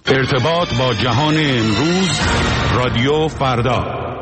ارتباط با جهان امروز، رادیو فردا.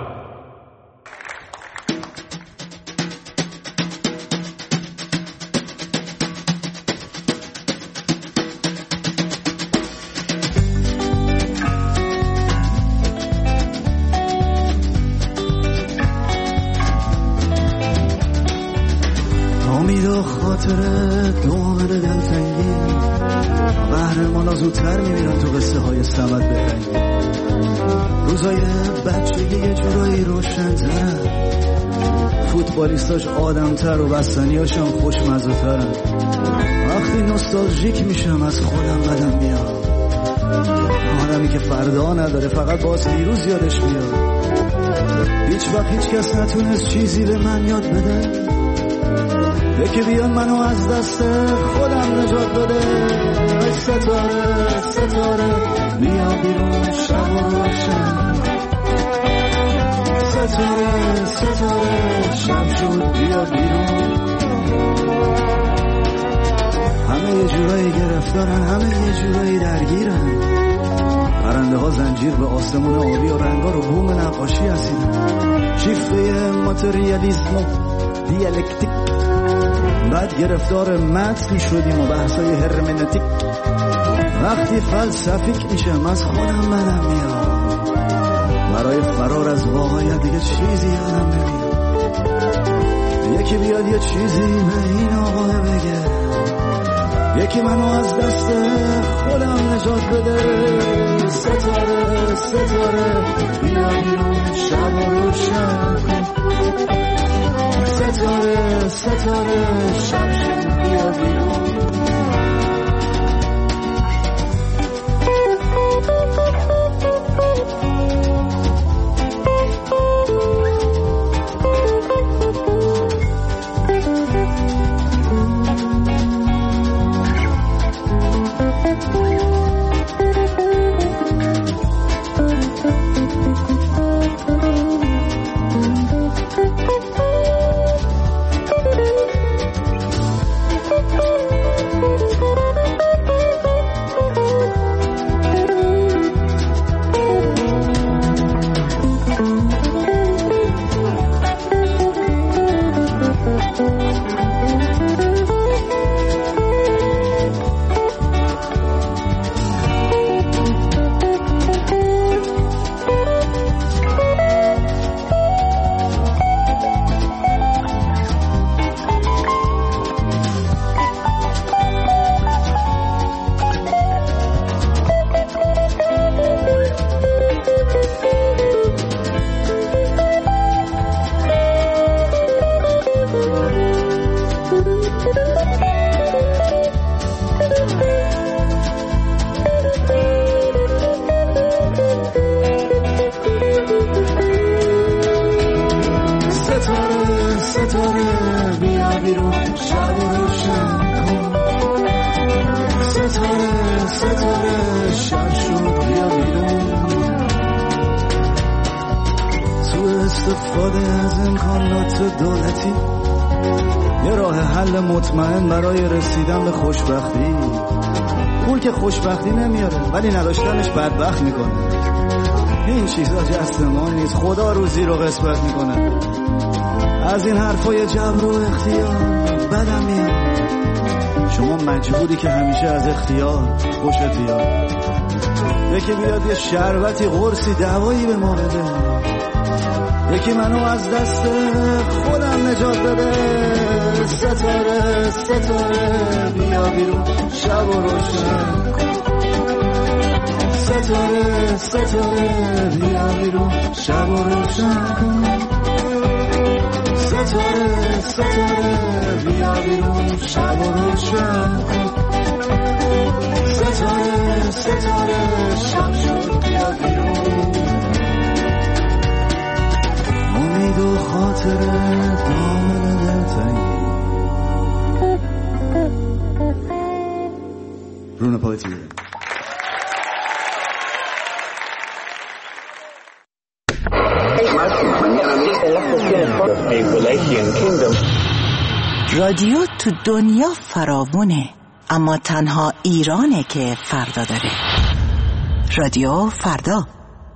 امید و خاطره دامن دلتنگی، قهرمانا زودتر میمیرن تو قصه های سمت بهرنگی. روزای بچگی یه جورایی روشن‌ترن، فوتبالیستاش آدم‌تر و بستنیاشم خوشمزه‌ترن. وقتی نوستالژیک میشم از خودم بدم میاد، آدمی که فردا نداره فقط باز دیروز یادش میاد. هیچ وقت هیچ کس نتونست چیزی به من یاد بده، یکی بیان منو از دست خودم نجات بده. ستاره ستاره بیا بیرون شب و روشن، ستاره ستاره شب شد بیا بیرون. همه یه جورایی گرفتارن، همه یه جورایی درگیرن. پرنده ها زنجیر به آسمون آبی و رنگا رو بوم نقاشی هستیدن. شیفته ماتریالیسم و دیالکتیک، بعد گرفتار متن شدیم و بحثای هرمنوتیک. وقتی فلسفیک میشم از خودم بدم میاد، برای فرار از واقعیت دیگه چیزی یادم نمیاد. یکی بیاد یه چیزی به این آقا بگه، یکی منو از دست خودم نجات بده. ستاره ستاره بیا بیرون شب و روشن کن، ستاره ستاره شب شد بیا بیرون. استفاده از امکانات دولتی یه راه حل مطمئن برای رسیدن به خوشبختی. پول که خوشبختی نمیاره ولی نداشتنش بدبخت میکنه. این چیزا جست ما نیست، خدا روزی رو قسمت میکنه. از این حرفای جبر و اختیار بدم میاد. شما مجبوری که همیشه از اختیار خوشت بیاد. یکی بیاد یه شربتی قرصی دوایی به ما بده، یکی منو از دست خودم نجات بده. ستاره ستاره بیا بیرون شب و روشن کن، ستاره ستاره بیا بیرون شب و روشن کن، ستاره ستاره بیا بیرون شب و روشن کن، ستاره ستاره شب شد بیا بیرون. امید و خاطره دامن دلتنگی. Bruno Poetti. رادیو تو دنیا فراوونه، اما تنها ایرانه که فردا داره. رادیو فردا.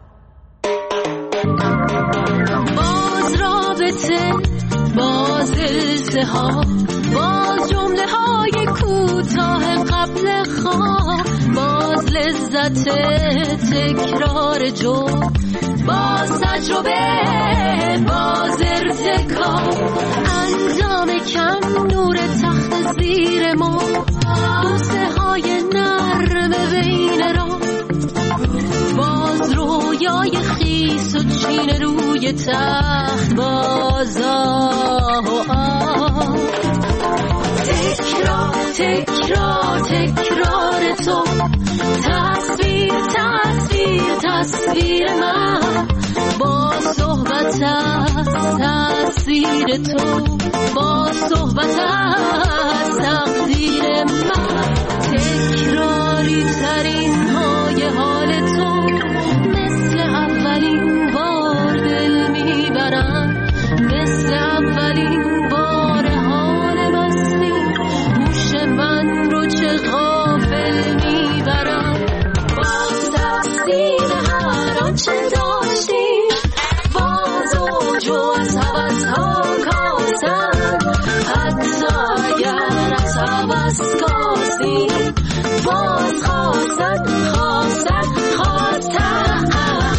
باز رابطه، باز التهاب، باز جمله های کوتاه قبل خواب، باز لذت تکرار جمله، باز تجربه، باز ارتکاب، انجام کم، نور تخت زیر ما، بوسه های نرم بین را، باز رویای خیس و چین روی تخت، باز آه و آه، تکرار تکرار تکرار تو، تصویر تصویر تصویر من، با صحبت از تصویر تو، با صحبت از تقدیر من، تکراری ترین های حال تو، مثل اولین بار دل میبرم، مثل اولین بار حال مستی، گوش من رو چه غافل میبرم، باز تقسیم هر آنچه داشتیم، باز اوج و از حوض ها کاسن، حتی اگر از حوض کاسیم، باز خواستن خواستن خواستن،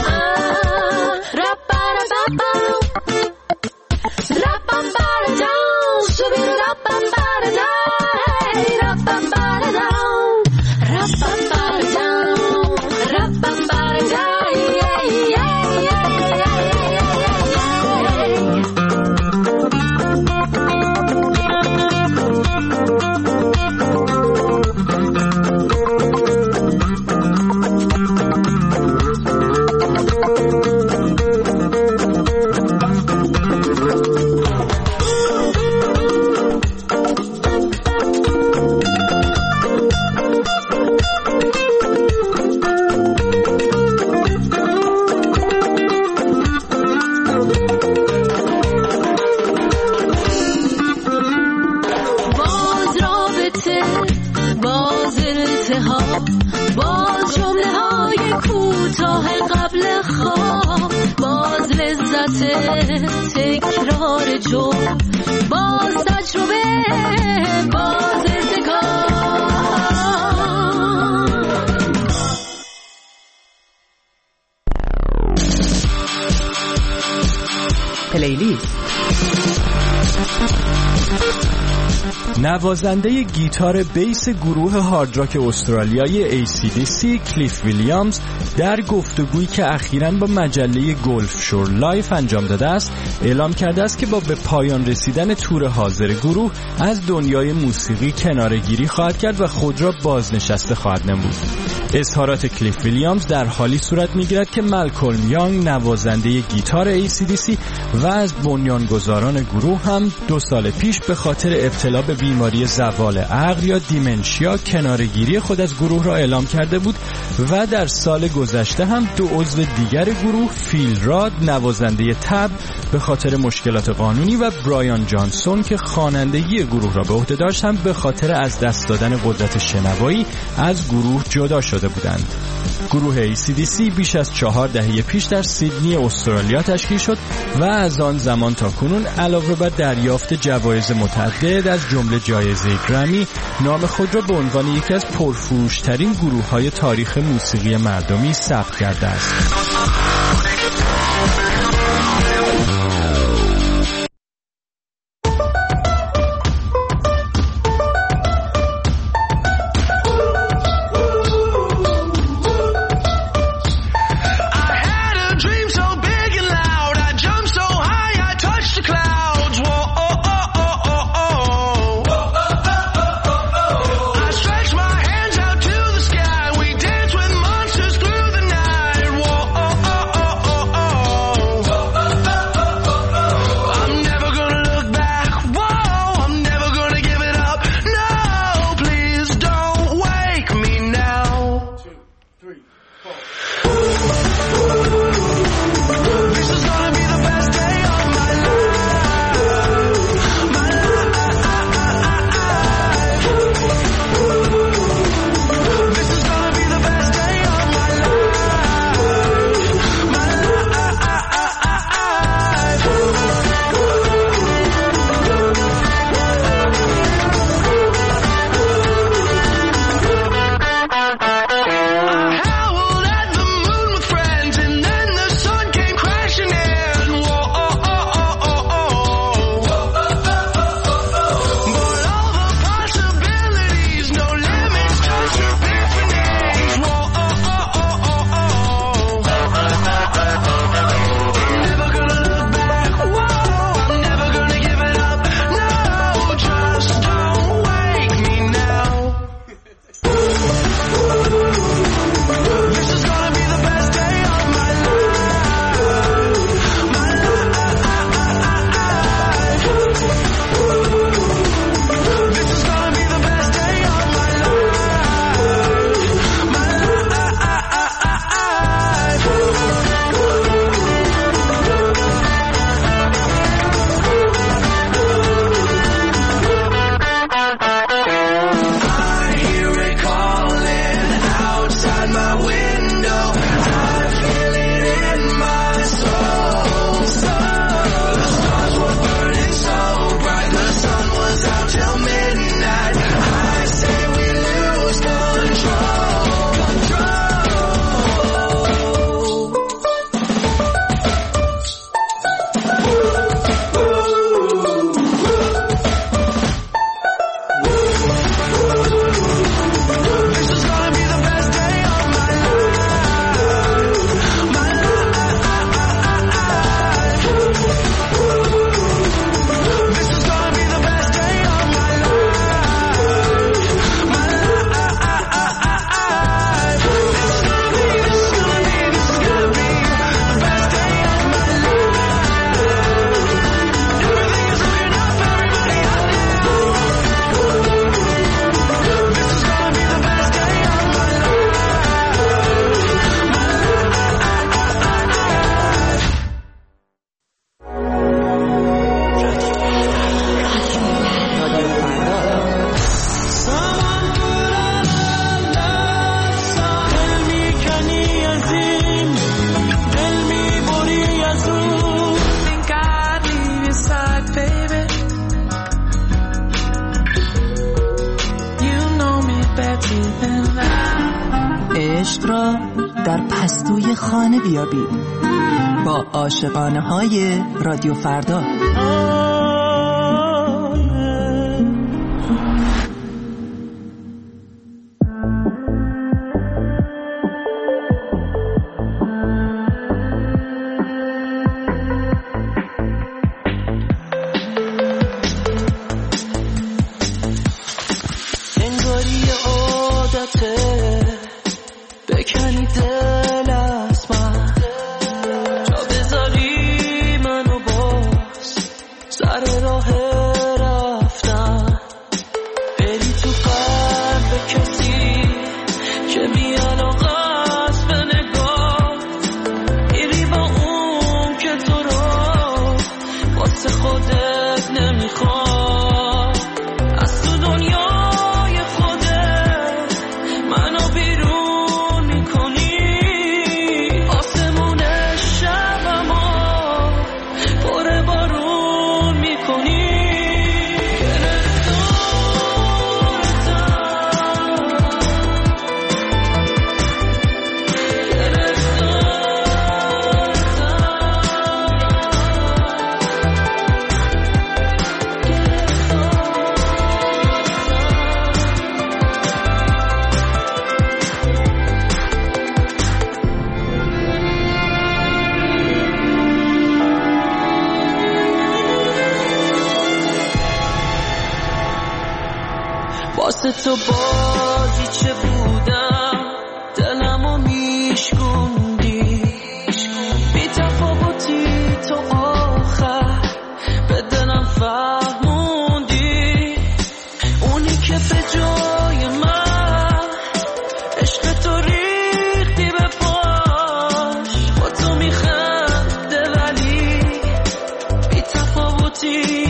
ربا ربا ربا بردان شبیر ربا بردان ربا بردان ربا بردان ربا بردان. تکرار جو، باز تجربه، باز ارتکاب. پلیلیست. نوازنده گیتار بیس گروه هارد راک استرالیایی AC/DC کلیف ویلیامز در گفتگویی که اخیراً با مجله گلف شور لایف انجام داده است اعلام کرده است که با به پایان رسیدن تور حاضر گروه از دنیای موسیقی کناره‌گیری خواهد کرد و خود را بازنشسته خواهد نمود. اظهارات کلیف ویلیامز در حالی صورت می‌گیرد که مالکولم یانگ نوازنده گیتار AC/DC و از بنیانگذاران گروه هم 2 سال پیش به خاطر ابتلا به بیماری زوال عقل یا دیمنشیا کناره‌گیری خود از گروه را اعلام کرده بود و در سال گذشته هم 2 عضو دیگر گروه، فیل راد نوازنده تب به خاطر مشکلات قانونی و برایان جانسون که خوانندگی گروه را به عهده داشت هم به خاطر از دست دادن قدرت شنوایی از گروه جدا شده بودند. گروه AC/DC بیش از 4 دهه پیش در سیدنی استرالیا تشکیل شد و از آن زمان تا کنون علاوه بر دریافت جوایز متعدد از جمله جایزه گرمی، نام خود را به عنوان یکی از پرفروشترین گروه‌های تاریخ موسیقی مردمی ثبت کرده است. عشق را در پستوی خانه بیابید با عاشقانه های رادیو فردا. واسه تو بازی چه بودم دلمو میشکوندی بی تفاوتی تو آخر به دلم فهموندی اونی که به جای من عشق تو ریختی به پاش با تو میخنده ولی بی تفاوتی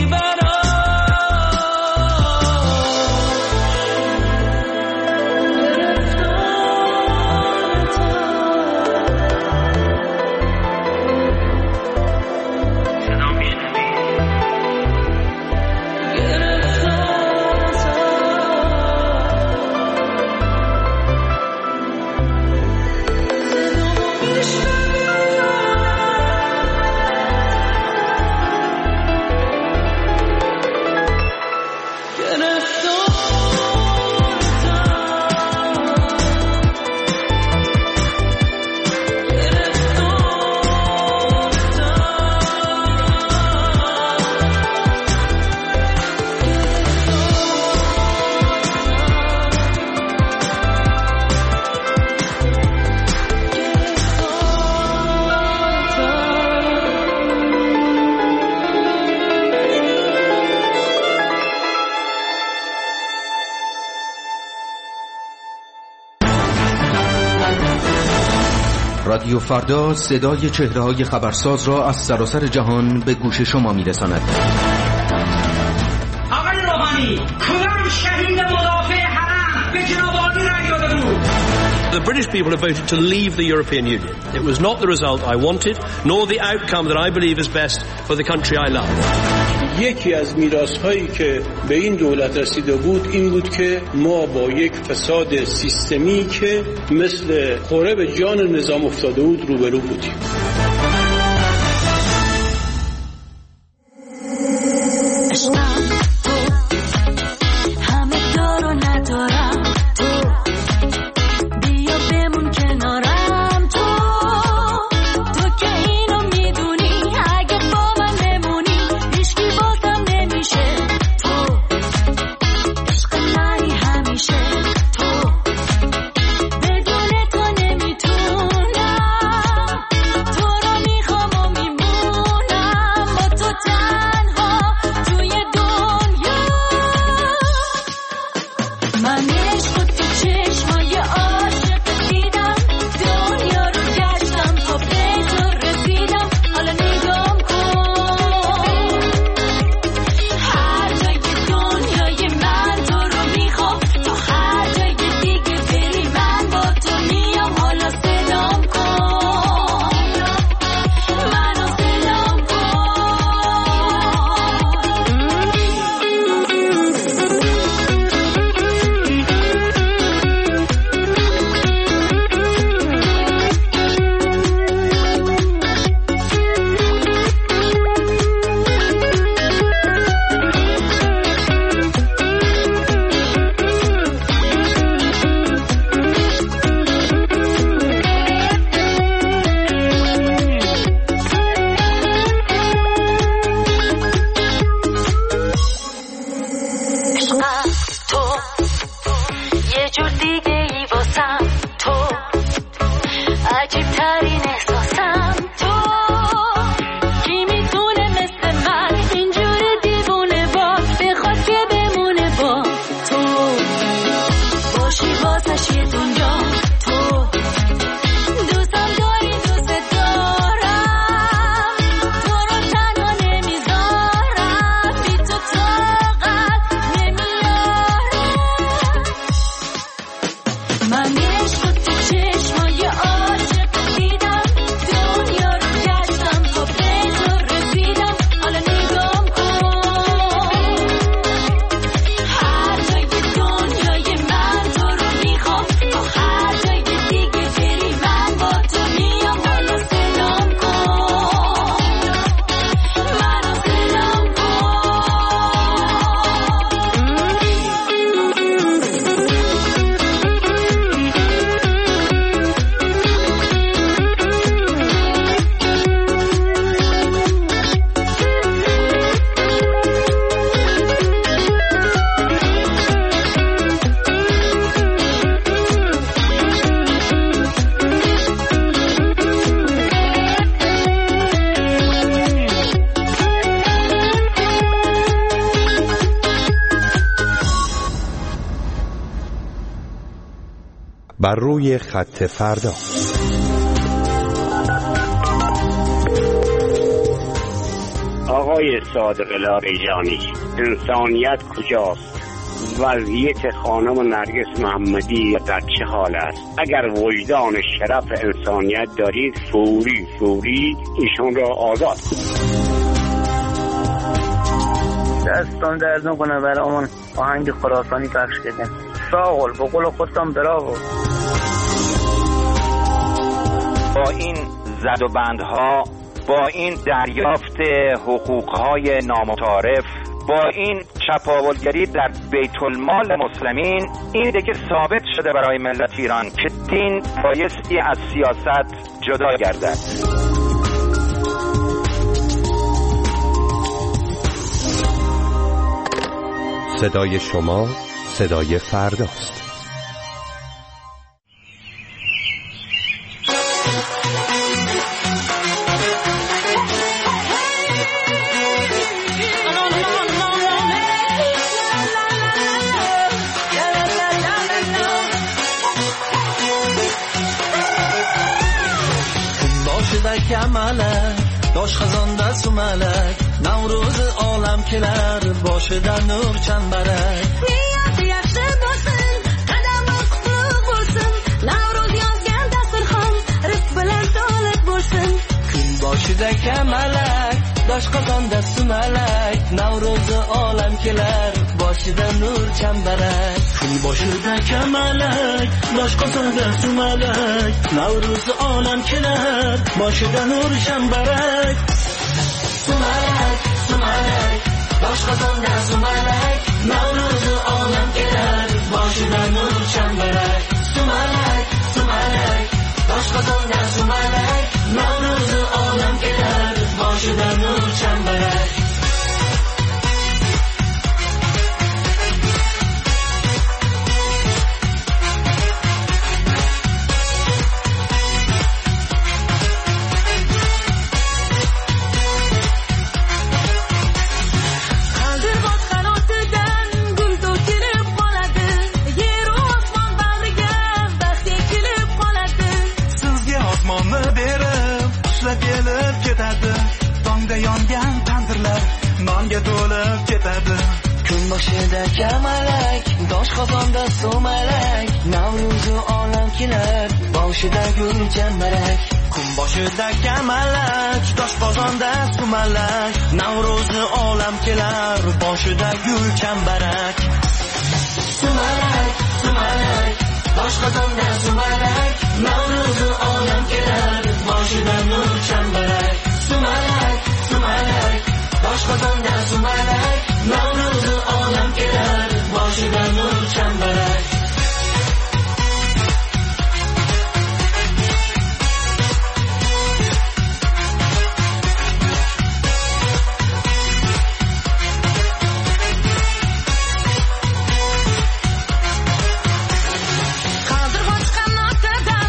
رادیو فردا صدای چهره‌های خبرساز را از سراسر جهان به گوش شما می‌رساند. آقای روحانی کدام شهید مدافع حرم به جناب عالی رأی داده بود؟ The British people have voted to leave the European Union. It was not the result I wanted, nor the outcome that I believe is best for the country I love. یکی از میراث‌هایی که به این دولت رسیده بود این بود که ما با یک فساد سیستمی که مثل خوره به جان نظام افتاده بود روبرو بودیم. بدون تو نمیتونم تو رو عجیب ترین احساسم تو کی میتونه مثل من اینجوری دیوونه با بخواد که بمونه با تو باشی واسش یه دنیا تو دوستم داری دوست دارم تو رو تنها نمیذارم بی تو طاقت نمیارم من عشق تو چشمای عاشق دیدم دنیا رو گشتم تا به تو رسیدم حالا نگام کن هر جای دنیای من تو رو میخوام تا هر جای دیگه بری من با تو میام حالا سلام کن منو سلام بر روی خط فردا. آقای صادق لاریجانی، انسانیت کجاست؟ وضعیت خانم نرگس محمدی در چه حال است؟ اگر وجدان شرف انسانیت دارید فوری ایشون را آزاد کنید. دستان درد نکنه برامون آهنگ خراسانی پخش کردن. ساغل به قول خودم براو. با این زد و بندها، با این دریافت حقوقهای نامتعارف، با این چپاولگری در بیت المال مسلمین، این دیگه ثابت شده برای ملت ایران که دین بایستی از سیاست جدا گردد. صدای شما صدای فرداست. که ملک داشت خزان دست و ملک نوروز عالم کلر باشه در نور چنبرک نیت یخشه باسن قدم قطلق باسن نوروز یازگن دست خان رفت بلند دالت باسن کن باشه که ملک داشت خزان دست و ملک نوروز عالم کلر باشه در نور چنبرک کن باشه که ملک داشت خزان دست و ملک نوروز عالم کلر باشه در نور چنبرک سملک باش خزان دست و ملک نوروز عالم کلر باشه در نور چنبرک سملک باش خزان دست و ملک نوروز عالم کلر باشه در نور چنبرک to'lib ketadi kun boshida kamalak dosh qozonda sumalak navro'zi olam kelar boshida gul chambarak kun boshida kamalak dosh qozonda sumalak navro'zi olam kelar boshida gul chambarak sumalak dosh qozonda sumalak navro'zi olam kelar boshida nur chambarak sumalak dosh qozonda sumalak navro'zi olam kelar boshida nur chambarak hozir boshqa notadan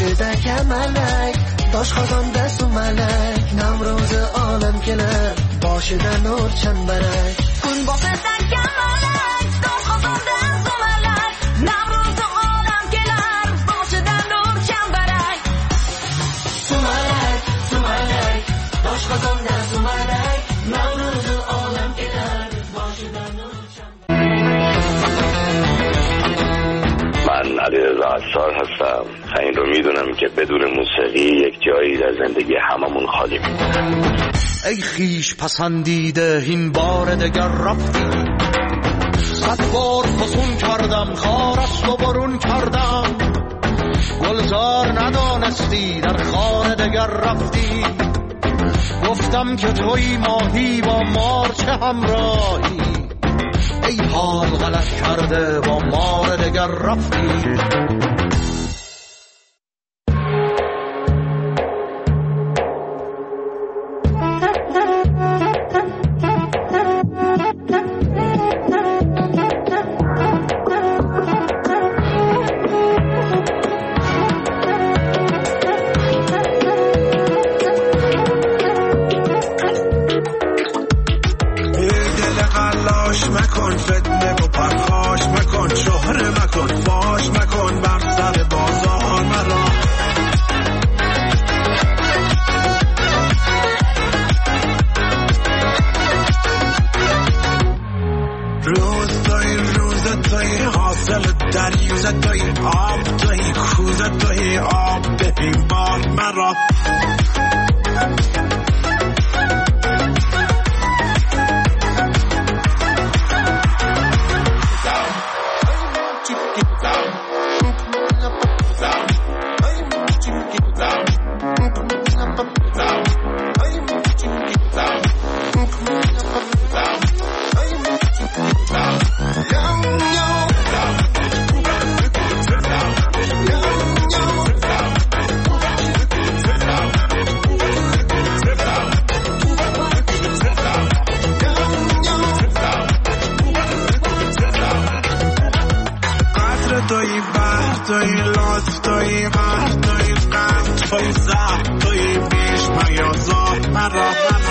boshida kamalak doshqozonda sumalak Navro'z olam kelar boshida nur chambarak kun boshida kamalak doshqozonda sumalak Navro'z olam kelar boshida nur chambarak sumalak sumalak doshqozonda sumalak Navro'z olam kelar boshida nur من علیرضا عصار هستم. این رو میدونم که بدون موسیقی یک جایی در زندگی هممون خالی میمونه. ای خیش پسندیده این بار دگر رفتی 100 بار فسون کردم خارست و برون کردم گلزار ندانستی در خانه دگر رفتی گفتم که توی ماهی با مار چه همراهی ای حال غلط کرده با مار دگر رفتی مکن فتنه و پرخاش مکن شهره مکن فاش مکن بر سر بازار مرا روز توی حاصل دریوز توی آب توی کوزه توی آب ببین بار مرا توی بحر توی لطف توی قهر توی قهر توی زهر توی بیش میازار مرا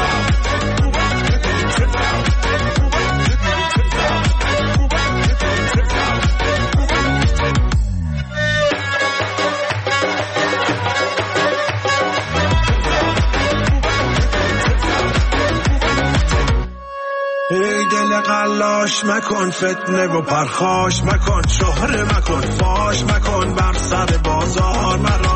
ای دل قلاش مکن فتنه و پرخاش مکن شهره مکن فاش مکن بر سر بازار مرا